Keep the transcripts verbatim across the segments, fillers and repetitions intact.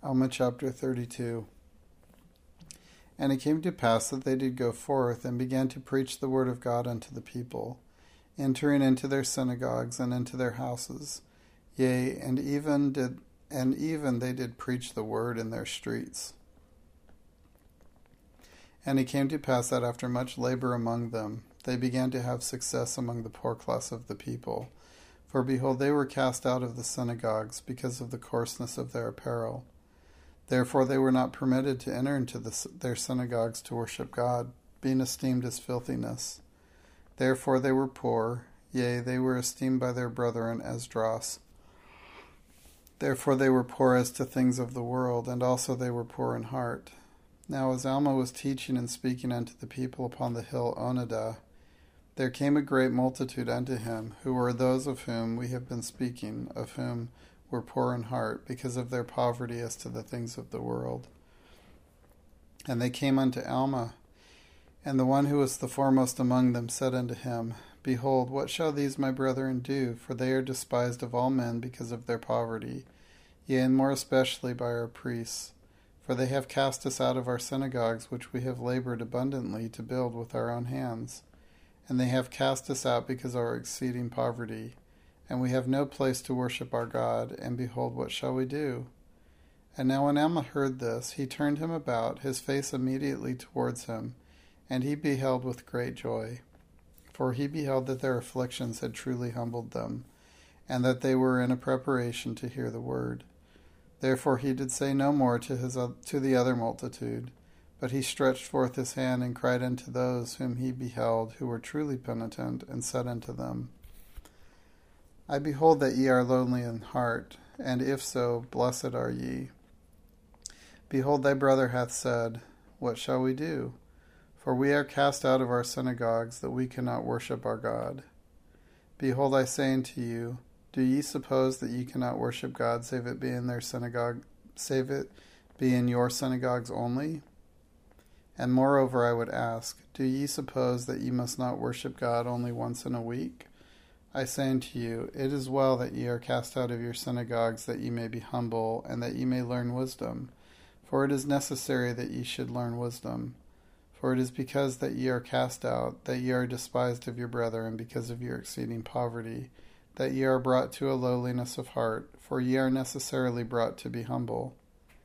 Alma chapter thirty-two. And it came to pass that they did go forth, and began to preach the word of God unto the people, entering into their synagogues and into their houses. Yea, and even did and even they did preach the word in their streets. And it came to pass that after much labor among them, they began to have success among the poor class of the people. For behold, they were cast out of the synagogues because of the coarseness of their apparel. Therefore they were not permitted to enter into the, their synagogues to worship God, being esteemed as filthiness. Therefore they were poor, yea, they were esteemed by their brethren as dross. Therefore they were poor as to things of the world, and also they were poor in heart. Now as Alma was teaching and speaking unto the people upon the hill Onidah, there came a great multitude unto him, who were those of whom we have been speaking, of whom were poor in heart, because of their poverty as to the things of the world. And they came unto Alma, and the one who was the foremost among them said unto him, Behold, what shall these my brethren do? For they are despised of all men because of their poverty, yea, and more especially by our priests. For they have cast us out of our synagogues, which we have labored abundantly to build with our own hands. And they have cast us out because of our exceeding poverty. And we have no place to worship our God, and behold, what shall we do? And now when Alma heard this, he turned him about, his face immediately towards him, and he beheld with great joy. For he beheld that their afflictions had truly humbled them, and that they were in a preparation to hear the word. Therefore he did say no more to his to the other multitude, but he stretched forth his hand and cried unto those whom he beheld, who were truly penitent, and said unto them, I behold that ye are lonely in heart, and if so, blessed are ye. Behold, thy brother hath said, What shall we do? For we are cast out of our synagogues, that we cannot worship our God. Behold, I say unto you, do ye suppose that ye cannot worship God, save it be in their synagogue, save it be in your synagogues only? And moreover I would ask, do ye suppose that ye must not worship God only once in a week? I say unto you, it is well that ye are cast out of your synagogues, that ye may be humble, and that ye may learn wisdom. For it is necessary that ye should learn wisdom. For it is because that ye are cast out, that ye are despised of your brethren, because of your exceeding poverty, that ye are brought to a lowliness of heart, for ye are necessarily brought to be humble.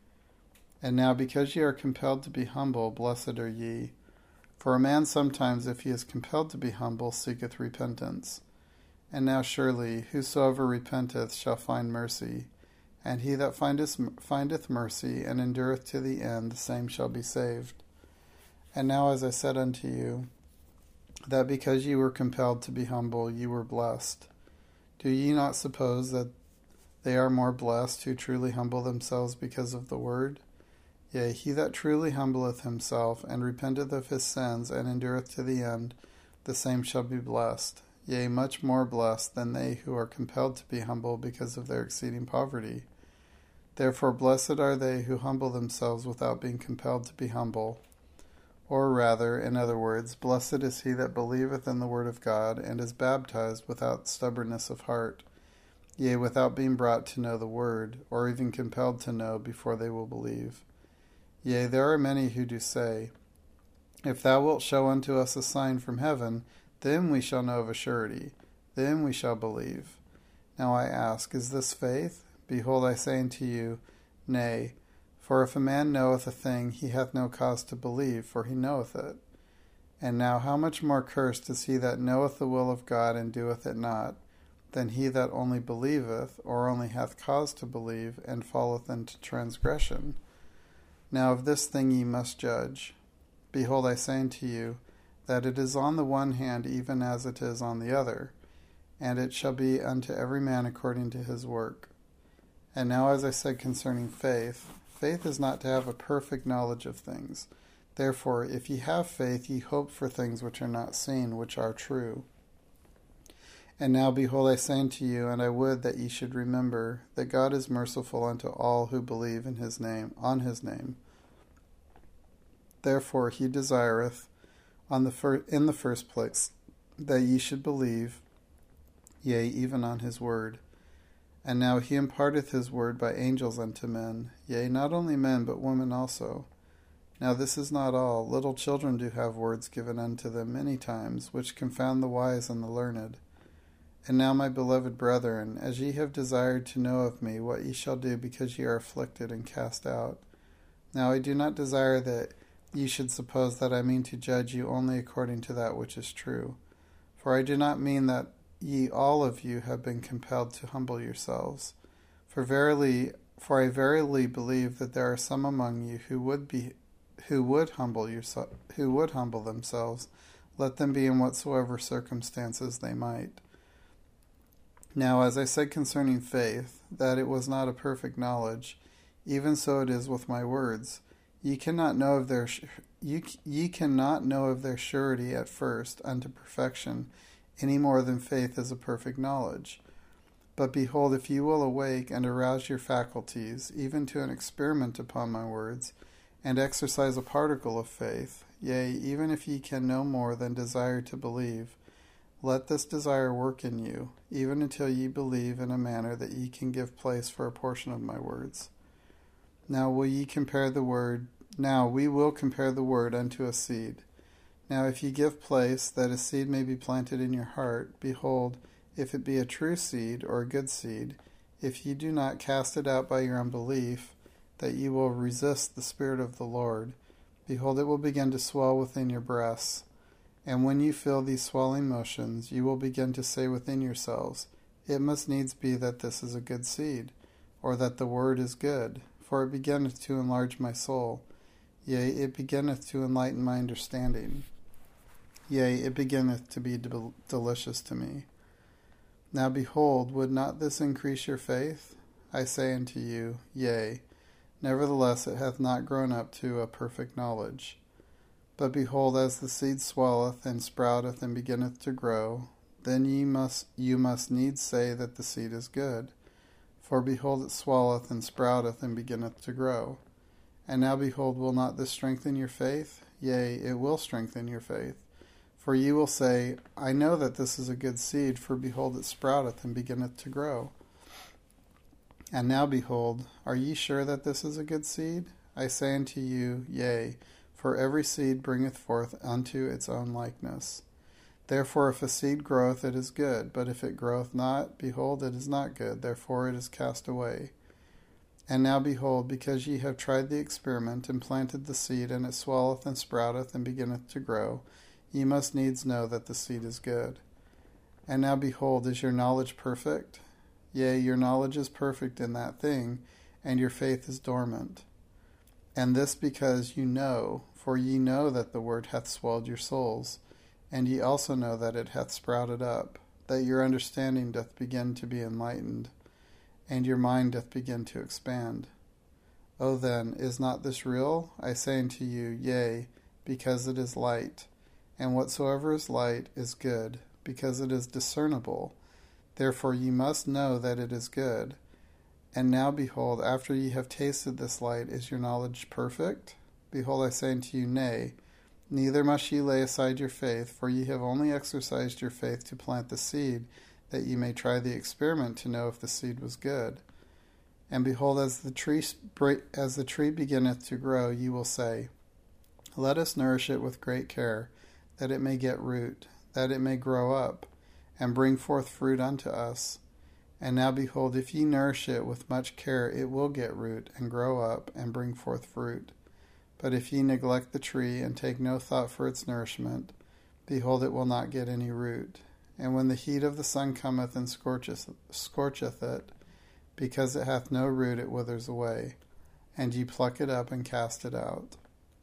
And now because ye are compelled to be humble, blessed are ye. For a man sometimes, if he is compelled to be humble, seeketh repentance. And now surely, whosoever repenteth shall find mercy, and he that findeth, findeth mercy, and endureth to the end, the same shall be saved. And now as I said unto you, that because ye were compelled to be humble, ye were blessed. Do ye not suppose that they are more blessed who truly humble themselves because of the word? Yea, he that truly humbleth himself, and repenteth of his sins, and endureth to the end, the same shall be blessed. Yea, much more blessed than they who are compelled to be humble because of their exceeding poverty. Therefore blessed are they who humble themselves without being compelled to be humble. Or rather, in other words, blessed is he that believeth in the word of God, and is baptized without stubbornness of heart, yea, without being brought to know the word, or even compelled to know before they will believe. Yea, there are many who do say, If thou wilt show unto us a sign from heaven, then we shall know of a surety, then we shall believe. Now I ask, is this faith? Behold, I say unto you, Nay. For if a man knoweth a thing, he hath no cause to believe, for he knoweth it. And now how much more cursed is he that knoweth the will of God, and doeth it not, than he that only believeth, or only hath cause to believe, and falleth into transgression? Now of this thing ye must judge. Behold, I say unto you, that it is on the one hand even as it is on the other, and it shall be unto every man according to his work. And now as I said concerning faith, faith is not to have a perfect knowledge of things. Therefore, if ye have faith, ye hope for things which are not seen, which are true. And now, behold, I say unto you, and I would that ye should remember, that God is merciful unto all who believe in his name, on his name. Therefore he desireth, on the fir- in the first place, that ye should believe, yea, even on his word, And now he imparteth his word by angels unto men, yea, not only men, but women also. Now this is not all. Little children do have words given unto them many times, which confound the wise and the learned. And now, my beloved brethren, as ye have desired to know of me what ye shall do because ye are afflicted and cast out, now I do not desire that ye should suppose that I mean to judge you only according to that which is true. For I do not mean that ye all of you have been compelled to humble yourselves. For verily, for I verily believe that there are some among you who would be, who would humble yourself, who would humble themselves, let them be in whatsoever circumstances they might. Now, as I said concerning faith, that it was not a perfect knowledge, even so it is with my words. Ye cannot know of their ye, ye cannot know of their surety at first unto perfection, any more than faith is a perfect knowledge. But behold, if ye will awake and arouse your faculties, even to an experiment upon my words, and exercise a particle of faith, yea, even if ye can no more than desire to believe, let this desire work in you, even until ye believe in a manner that ye can give place for a portion of my words. Now will ye compare the word, now we will compare the word unto a seed. Now if ye give place that a seed may be planted in your heart, behold, if it be a true seed, or a good seed, if ye do not cast it out by your unbelief, that ye will resist the Spirit of the Lord, behold, it will begin to swell within your breasts. And when you feel these swelling motions, you will begin to say within yourselves, it must needs be that this is a good seed, or that the word is good, for it beginneth to enlarge my soul. Yea, it beginneth to enlighten my understanding. Yea, it beginneth to be del- delicious to me. Now behold, would not this increase your faith? I say unto you, yea. Nevertheless, it hath not grown up to a perfect knowledge. But behold, as the seed swelleth and sprouteth and beginneth to grow, then ye must you must needs say that the seed is good. For behold, it swelleth and sprouteth and beginneth to grow. And now behold, will not this strengthen your faith? Yea, it will strengthen your faith. For ye will say, I know that this is a good seed, for behold, it sprouteth and beginneth to grow. And now behold, are ye sure that this is a good seed? I say unto you, yea, for every seed bringeth forth unto its own likeness. Therefore if a seed groweth, it is good, but if it groweth not, behold, it is not good, therefore it is cast away. And now behold, because ye have tried the experiment, and planted the seed, and it swelleth and sprouteth, and beginneth to grow, ye must needs know that the seed is good. And now behold, is your knowledge perfect? Yea, your knowledge is perfect in that thing, and your faith is dormant. And this because you know, for ye know that the word hath swelled your souls, and ye also know that it hath sprouted up, that your understanding doth begin to be enlightened, and your mind doth begin to expand. O then, is not this real? I say unto you, yea, because it is light. And whatsoever is light is good, because it is discernible. Therefore ye must know that it is good. And now behold, after ye have tasted this light, is your knowledge perfect? Behold, I say unto you, nay. Neither must ye lay aside your faith, for ye have only exercised your faith to plant the seed, that ye may try the experiment to know if the seed was good. And behold, as the tree as the tree beginneth to grow, ye will say, let us nourish it with great care, that it may get root, that it may grow up, and bring forth fruit unto us. And now behold, if ye nourish it with much care, it will get root, and grow up, and bring forth fruit. But if ye neglect the tree, and take no thought for its nourishment, behold, it will not get any root. And when the heat of the sun cometh and scorcheth, scorcheth it, because it hath no root, it withers away, and ye pluck it up and cast it out.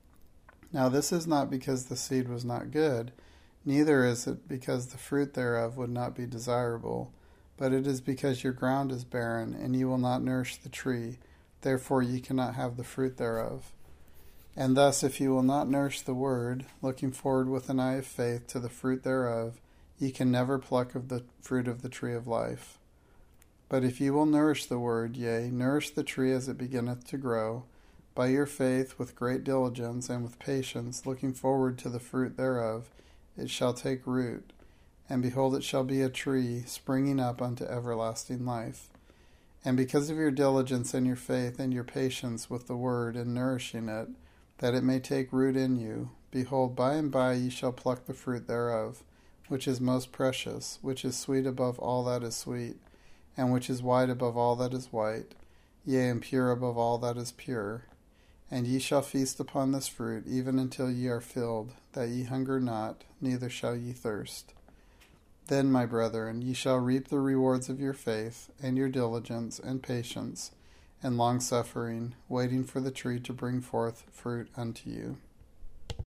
Now this is not because the seed was not good, neither is it because the fruit thereof would not be desirable, but it is because your ground is barren, and ye will not nourish the tree, therefore ye cannot have the fruit thereof. And thus, if ye will not nourish the word, looking forward with an eye of faith to the fruit thereof, ye can never pluck of the fruit of the tree of life. But if ye will nourish the word, yea, nourish the tree as it beginneth to grow, by your faith with great diligence and with patience, looking forward to the fruit thereof, it shall take root, and behold, it shall be a tree springing up unto everlasting life. And because of your diligence and your faith and your patience with the word in nourishing it, that it may take root in you, behold, by and by ye shall pluck the fruit thereof, which is most precious, which is sweet above all that is sweet, and which is white above all that is white, yea, and pure above all that is pure. And ye shall feast upon this fruit, even until ye are filled, that ye hunger not, neither shall ye thirst. Then, my brethren, ye shall reap the rewards of your faith, and your diligence, and patience, and longsuffering, waiting for the tree to bring forth fruit unto you.